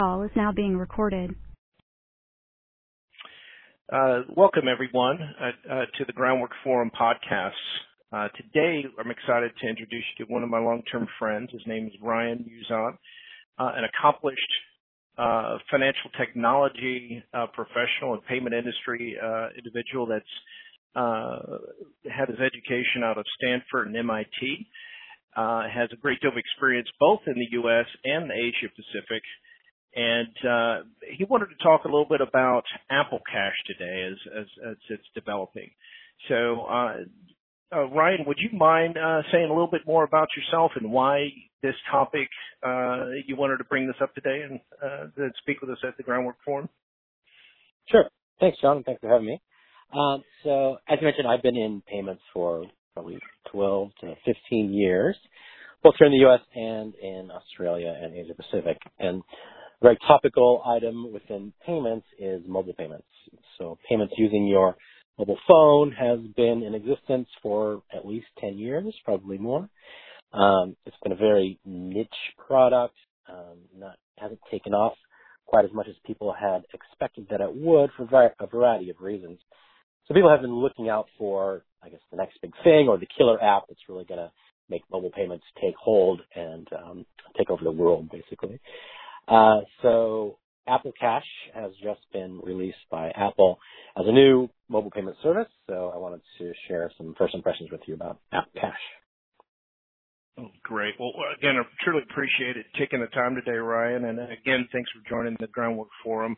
Call is now being recorded. Welcome, everyone, to the Groundwork Forum podcast. Today, I'm excited to introduce you to one of my long-term friends. His name is Ryan Muzan, an accomplished financial technology professional and payment industry individual that's had his education out of Stanford and MIT, has a great deal of experience both in the U.S. and the Asia Pacific. And he wanted to talk a little bit about Apple Cash today as it's developing. So, Ryan, would you mind saying a little bit more about yourself and why this topic you wanted to bring this up today and speak with us at the Groundwork Forum? Sure. Thanks, John, and thanks for having me. So, as you mentioned, I've been in payments for probably 12 to 15 years, both here in the U.S. and in Australia and Asia Pacific. And a very topical item within payments is mobile payments. So payments using your mobile phone has been in existence for at least 10 years, probably more. It's been a very niche product, hasn't taken off quite as much as people had expected that it would for a variety of reasons. So people have been looking out for, I guess, the next big thing or the killer app that's really going to make mobile payments take hold and take over the world, basically. So Apple Cash has just been released by Apple as a new mobile payment service. So I wanted to share some first impressions with you about Apple Cash. Oh, great. Well, again, I truly appreciate it taking the time today, Ryan. And again, thanks for joining the Groundwork Forum.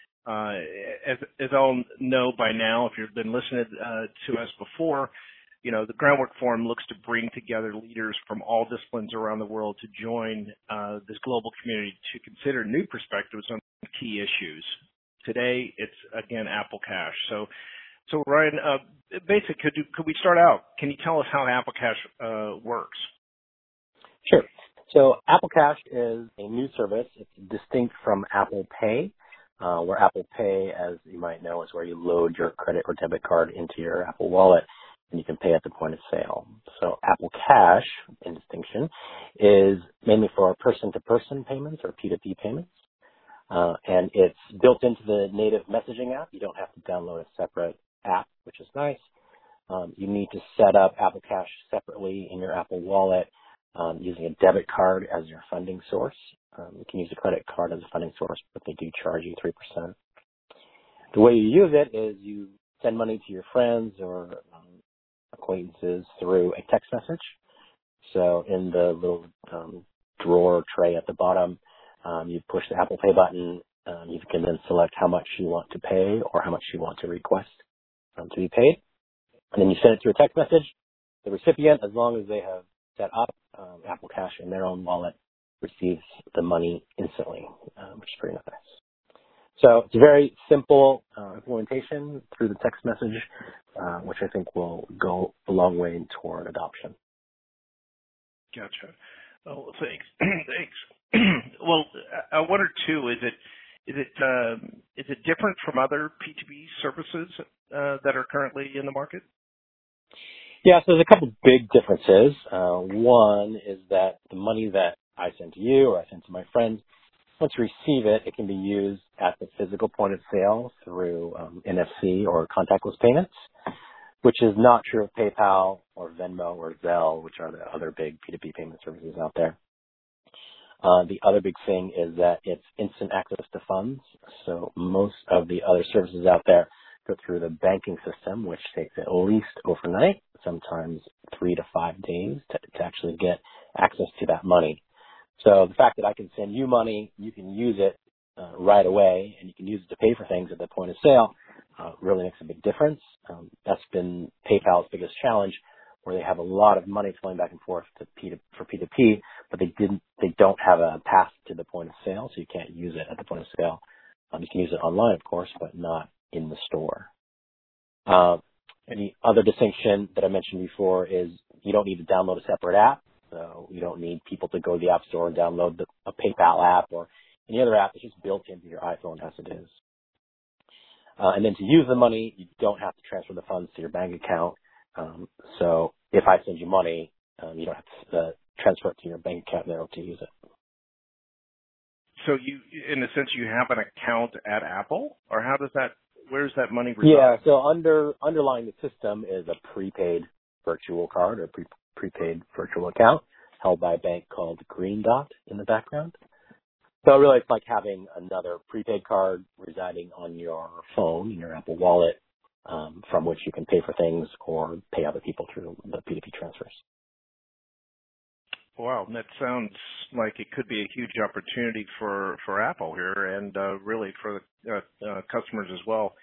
As all know by now, if you've been listening to us before, you know, the Groundwork Forum looks to bring together leaders from all disciplines around the world to join this global community to consider new perspectives on key issues. Today, it's, again, Apple Cash. So Ryan, basically, could we start out? Can you tell us how Apple Cash works? Sure. So Apple Cash is a new service. It's distinct from Apple Pay, where Apple Pay, as you might know, is where you load your credit or debit card into your Apple Wallet and you can pay at the point of sale. So Apple Cash, in distinction, is mainly for person-to-person payments or P2P payments. And it's built into the native messaging app. You don't have to download a separate app, which is nice. You need to set up Apple Cash separately in your Apple Wallet using a debit card as your funding source. You can use a credit card as a funding source, but they do charge you 3%. The way you use it is you send money to your friends or acquaintances through a text message. So in the little drawer tray at the bottom, you push the Apple Pay button. You can then select how much you want to pay or how much you want to request to be paid. And then you send it through a text message. The recipient, as long as they have set up Apple Cash in their own wallet, receives the money instantly, which is pretty nice. So it's a very simple implementation through the text message, which I think will go a long way toward adoption. Gotcha. Oh, thanks. Thanks. Well, I wonder too, is it different from other P2P services that are currently in the market? Yeah, so there's a couple big differences. One is that the money that I send to you or I send to my friends, once you receive it, it can be used at the physical point of sale through NFC or contactless payments, which is not true of PayPal or Venmo or Zelle, which are the other big P2P payment services out there. The other big thing is that it's instant access to funds. So most of the other services out there go through the banking system, which takes at least overnight, sometimes 3 to 5 days to actually get access to that money. So the fact that I can send you money, you can use it right away, and you can use it to pay for things at the point of sale, really makes a big difference. That's been PayPal's biggest challenge, where they have a lot of money flowing back and forth for P2P, but they don't have a path to the point of sale, so you can't use it at the point of sale. You can use it online, of course, but not in the store. And the other distinction that I mentioned before is you don't need to download a separate app. So you don't need people to go to the App Store and download a PayPal app or any other app. It's just built into your iPhone as it is. And then to use the money, you don't have to transfer the funds to your bank account. So if I send you money, you don't have to transfer it to your bank account in order to use it. So you, in a sense, you have an account at Apple, or how does that? Where does that money reside? Yeah. So underlying the system is a prepaid virtual card or prepaid virtual account held by a bank called Green Dot in the background. So really, it's like having another prepaid card residing on your phone in your Apple Wallet, from which you can pay for things or pay other people through the P2P transfers. Wow, that sounds like it could be a huge opportunity for Apple here, and really for the customers as well.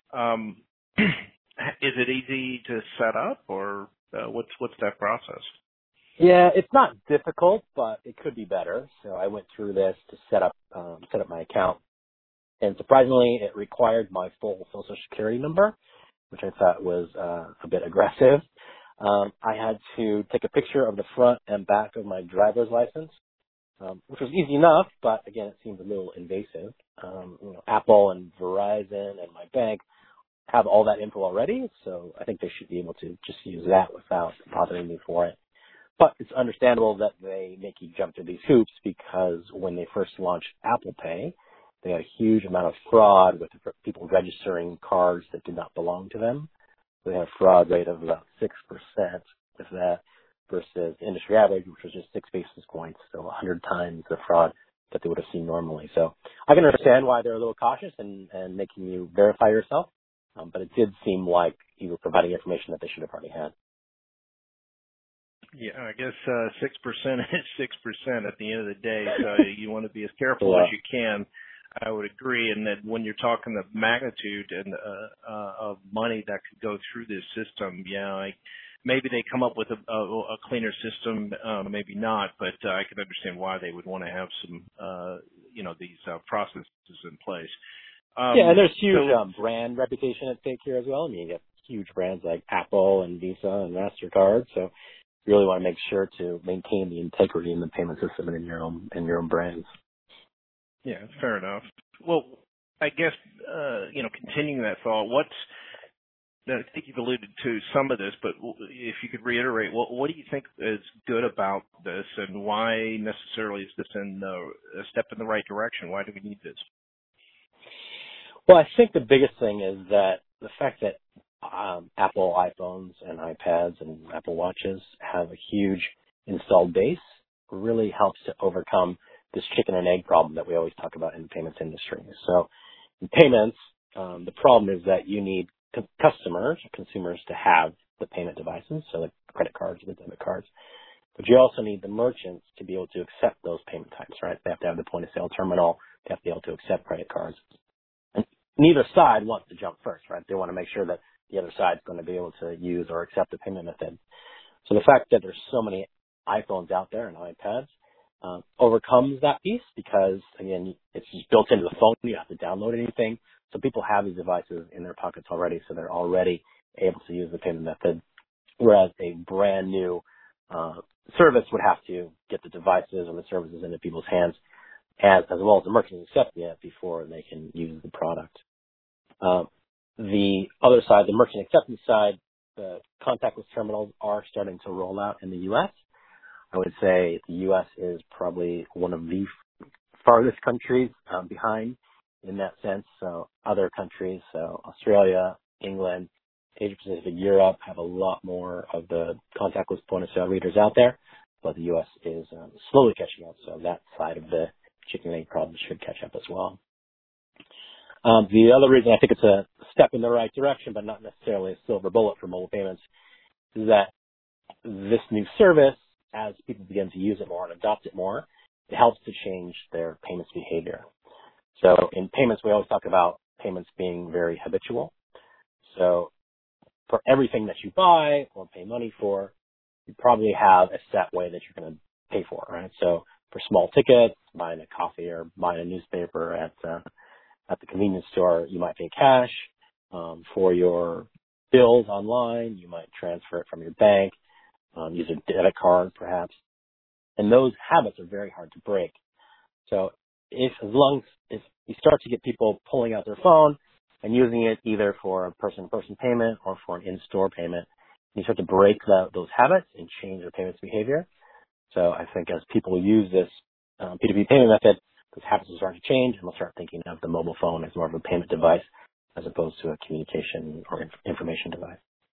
Is it easy to set up, or what's that process? Yeah, it's not difficult, but it could be better. So I went through this to set up my account, and surprisingly, it required my full Social Security number, which I thought was a bit aggressive. I had to take a picture of the front and back of my driver's license, which was easy enough, but again, it seemed a little invasive. Apple and Verizon and my bank have all that info already, so I think they should be able to just use that without bothering me for it. But it's understandable that they make you jump through these hoops because when they first launched Apple Pay, they had a huge amount of fraud with people registering cards that did not belong to them. They had a fraud rate of about 6% with that versus industry average, which was just 6 basis points, so 100 times the fraud that they would have seen normally. So I can understand why they're a little cautious and making you verify yourself, but it did seem like you were providing information that they should have already had. Yeah, I guess 6% is 6% at the end of the day, so you want to be as careful as you can. I would agree, and that when you're talking the magnitude and of money that could go through this system, maybe they come up with a cleaner system, maybe not, but I can understand why they would want to have some, these processes in place. And there's huge brand reputation at stake here as well. I mean, you get huge brands like Apple and Visa and MasterCard, so you really want to make sure to maintain the integrity in the payment system and in your own brands. Yeah, fair enough. Well, I guess, continuing that thought, I think you've alluded to some of this, but if you could reiterate, what do you think is good about this, and why necessarily is this a step in the right direction? Why do we need this? Well, I think the biggest thing is that the fact that Apple iPhones and iPads and Apple Watches have a huge installed base really helps to overcome this chicken and egg problem that we always talk about in the payments industry. So in payments, the problem is that you need consumers to have the payment devices, so like credit cards or the debit cards. But you also need the merchants to be able to accept those payment types, right? They have to have the point of sale terminal. They have to be able to accept credit cards. And neither side wants to jump first, right? They want to make sure that the other side's going to be able to use or accept the payment method. So the fact that there's so many iPhones out there and iPads overcomes that piece because, again, it's just built into the phone. You don't have to download anything. So people have these devices in their pockets already, so they're already able to use the payment method, whereas a brand new service would have to get the devices and the services into people's hands as well as the merchants accepting it before they can use the product. The other side, the merchant acceptance side, the contactless terminals are starting to roll out in the U.S. I would say the U.S. is probably one of the farthest countries behind in that sense. So other countries, so Australia, England, Asia Pacific, Europe have a lot more of the contactless point of sale readers out there, but the U.S. is slowly catching up. So that side of the chicken and egg problem should catch up as well. The other reason I think it's a step in the right direction, but not necessarily a silver bullet for mobile payments, is that this new service, as people begin to use it more and adopt it more, it helps to change their payments behavior. So in payments, we always talk about payments being very habitual. So for everything that you buy or pay money for, you probably have a set way that you're going to pay for, right? So for small tickets, buying a coffee or buying a newspaper at the convenience store, you might pay cash. For your bills online, you might transfer it from your bank, use a debit card perhaps. And those habits are very hard to break. So if you start to get people pulling out their phone and using it either for a person-to-person payment or for an in-store payment, you start to break those habits and change their payments behavior. So I think as people use this P2P payment method, because habits will start to change, and we'll start thinking of the mobile phone as more of a payment device as opposed to a communication or information device.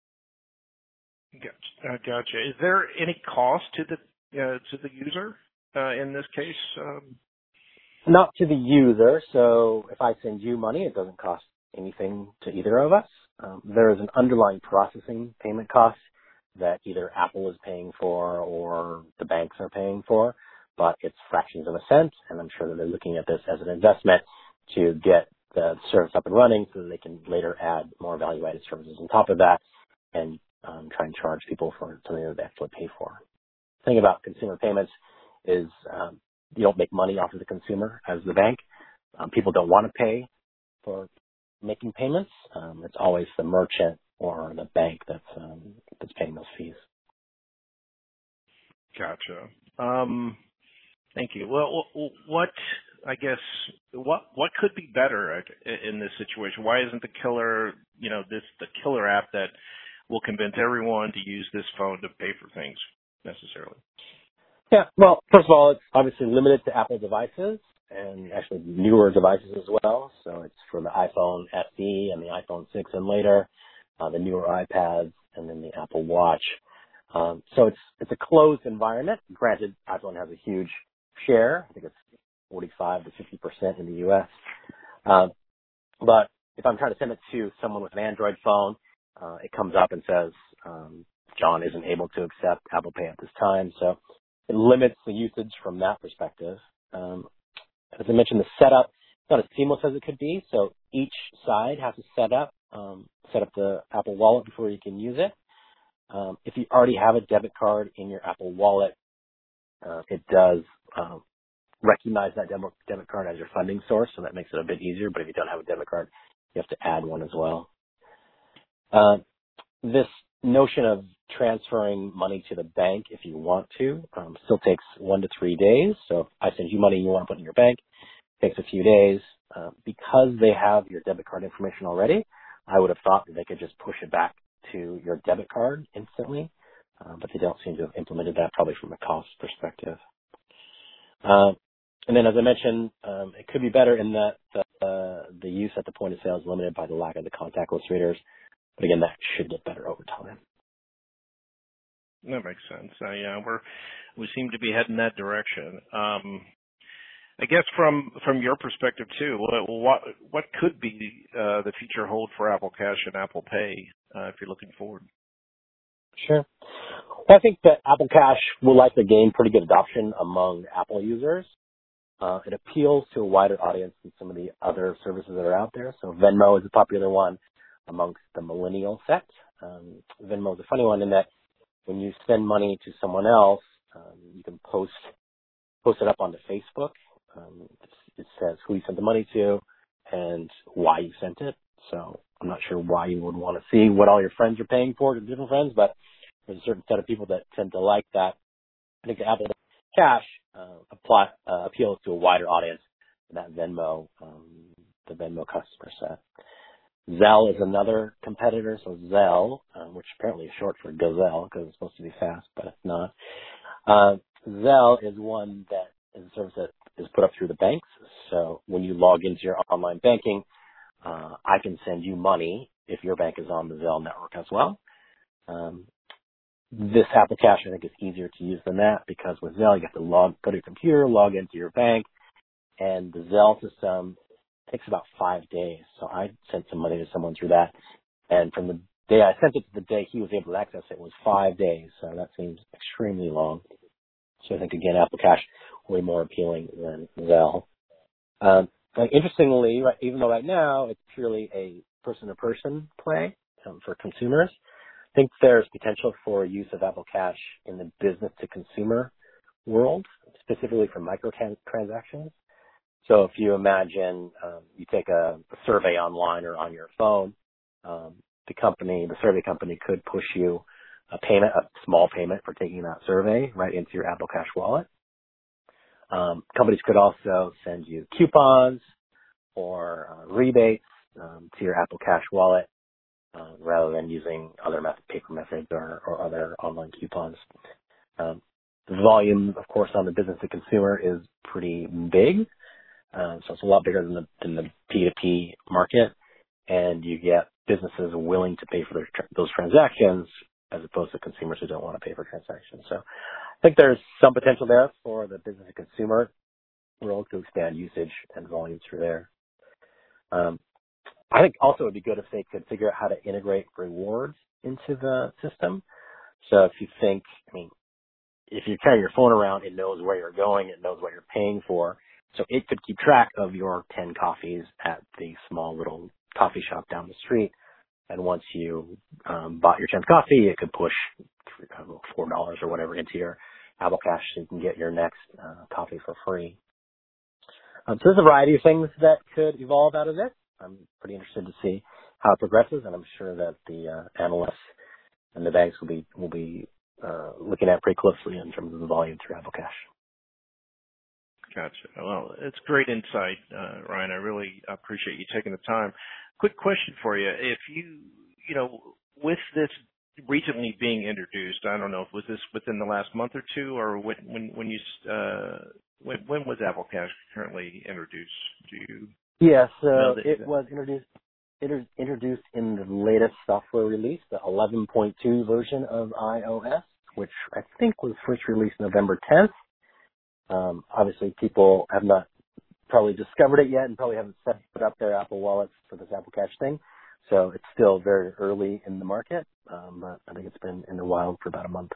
Gotcha. Is there any cost to the user in this case? Not to the user. So if I send you money, it doesn't cost anything to either of us. There is an underlying processing payment cost that either Apple is paying for or the banks are paying for, but it's fractions of a cent, and I'm sure that they're looking at this as an investment to get the service up and running so that they can later add more value-added services on top of that and try and charge people for something that they actually pay for. The thing about consumer payments is you don't make money off of the consumer as the bank. People don't want to pay for making payments. It's always the merchant or the bank that's paying those fees. Gotcha. Thank you. Well, what could be better in this situation? Why isn't the killer app that will convince everyone to use this phone to pay for things necessarily? Yeah, well, first of all, it's obviously limited to Apple devices and actually newer devices as well. So it's for the iPhone SE and the iPhone 6 and later, the newer iPads, and then the Apple Watch. So it's a closed environment. Granted, iPhone has a huge share. I think it's 45 to 50% in the U.S. But if I'm trying to send it to someone with an Android phone, it comes up and says, John isn't able to accept Apple Pay at this time. So it limits the usage from that perspective. As I mentioned, the setup is not as seamless as it could be. So each side has to set up the Apple Wallet before you can use it. If you already have a debit card in your Apple Wallet, it does recognize that debit card as your funding source, so that makes it a bit easier. But if you don't have a debit card, you have to add one as well. This notion of transferring money to the bank, if you want to, still takes 1 to 3 days. So if I send you money you want to put in your bank, it takes a few days. Because they have your debit card information already, I would have thought that they could just push it back to your debit card instantly, but they don't seem to have implemented that, probably from a cost perspective. And then, as I mentioned, it could be better in that the use at the point of sale is limited by the lack of the contactless readers. But again, that should get better over time. That makes sense. Yeah, we seem to be heading that direction. I guess from your perspective too, what could be the future hold for Apple Cash and Apple Pay if you're looking forward? Sure. Well, I think that Apple Cash will likely gain pretty good adoption among Apple users. It appeals to a wider audience than some of the other services that are out there. So Venmo is a popular one amongst the millennial set. Venmo is a funny one in that when you send money to someone else, you can post it up onto Facebook. It says who you sent the money to and why you sent it. So I'm not sure why you would want to see what all your friends are paying for to different friends, but there's a certain set of people that tend to like that. I think the Apple Cash appeals to a wider audience than that Venmo, the Venmo customer set. Zelle is another competitor. So Zelle, which apparently is short for Gazelle because it's supposed to be fast, but it's not. Zelle is one that is a service that is put up through the banks. So when you log into your online banking, I can send you money if your bank is on the Zelle network as well. This Apple Cash, I think, is easier to use than that because with Zelle, you have to go to your computer, log into your bank, and the Zelle system takes about 5 days. So I sent some money to someone through that, and from the day I sent it to the day he was able to access it was 5 days. So that seems extremely long. So I think, again, Apple Cash way more appealing than Zelle. Interestingly, even though right now it's purely a person-to-person play for consumers, I think there's potential for use of Apple Cash in the business-to-consumer world, specifically for microtransactions. So if you imagine you take a survey online or on your phone, the survey company could push you a small payment for taking that survey right into your Apple Cash wallet. Companies could also send you coupons or rebates to your Apple Cash wallet rather than using other paper methods or other online coupons. The volume, of course, on the business to consumer is pretty big. So it's a lot bigger than the P2P market, and you get businesses willing to pay for those transactions as opposed to consumers who don't want to pay for transactions. So I think there's some potential there for the business and consumer world to expand usage and volume through there. I think also it would be good if they could figure out how to integrate rewards into the system. So if you think, if you carry your phone around, it knows where you're going, it knows what you're paying for. So it could keep track of your 10 coffees at the small little coffee shop down the street. And once you bought your 10th coffee, it could push $4 or whatever into your Apple Cash so you can get your next coffee for free. So there's a variety of things that could evolve out of this. I'm pretty interested to see how it progresses, and I'm sure that the analysts and the banks will be looking at pretty closely in terms of the volume through Apple Cash. Gotcha. Well, it's great insight, Ryan. I really appreciate you taking the time. Quick question for you. If with this recently being introduced, I don't know, was this within the last month or two, or when was Apple Cash currently introduced? Do you Yes, it was introduced in the latest software release, the 11.2 version of iOS, which I think was first released November 10th. Obviously, people have not probably discovered it yet and probably haven't set up their Apple wallets for this Apple Cash thing. So it's still very early in the market, but I think it's been in the wild for about a month.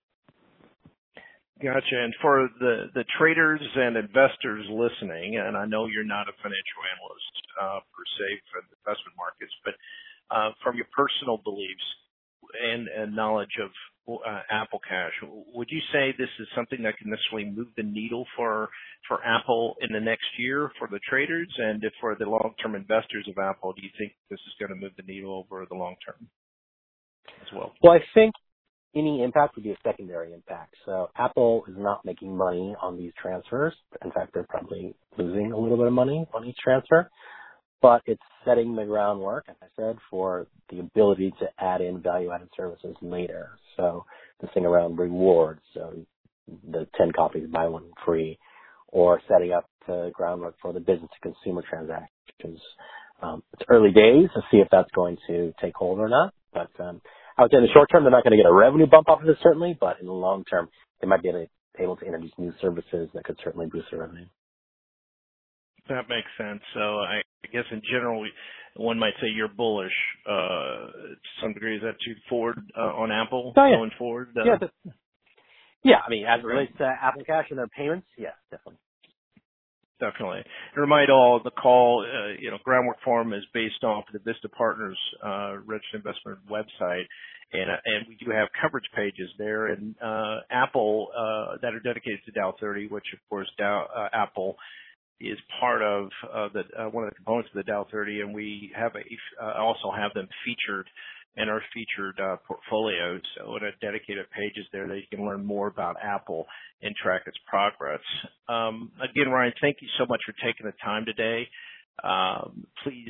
Gotcha. And for the traders and investors listening, and I know you're not a financial analyst per se for the investment markets, but from your personal beliefs and knowledge of Apple Cash, would you say this is something that can necessarily move the needle for Apple in the next year for the traders? And if for the long-term investors of Apple, do you think this is going to move the needle over the long term as well? Well, I think any impact would be a secondary impact. So Apple is not making money on these transfers. In fact, they're probably losing a little bit of money on each transfer. But it's setting the groundwork, as I said, for the ability to add in value-added services later. So this thing around rewards, so the 10 copies, buy one free, or setting up the groundwork for the business-to-consumer transactions. It's early days to see if that's going to take hold or not. But I would say in the short term, they're not going to get a revenue bump off of this, certainly. But in the long term, they might be able to introduce new services that could certainly boost their revenue. That makes sense. So I guess in general, one might say you're bullish to some degree. Is that too forward on Apple going forward? Yeah, I mean, as it relates to Apple Cash and their payments, yes, definitely. Definitely. And remind all the call, Groundwork Forum is based off the Vista Partners registered investment website, and we do have coverage pages there, and Apple that are dedicated to Dow 30, which of course Apple is part of one of the components of the Dow 30, and we have also have them featured in our featured portfolio. So in a dedicated pages there that you can learn more about Apple and track its progress. Again, Ryan, thank you so much for taking the time today. Please,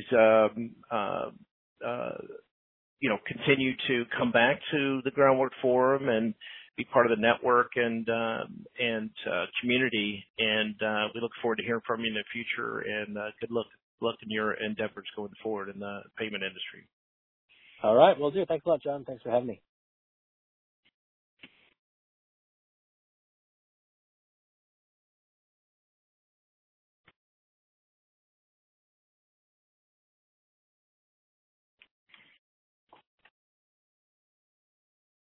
continue to come back to the Groundwork Forum and be part of the network and community. And we look forward to hearing from you in the future. And good luck in your endeavors going forward in the payment industry. All right, will do. Thanks a lot, John. Thanks for having me.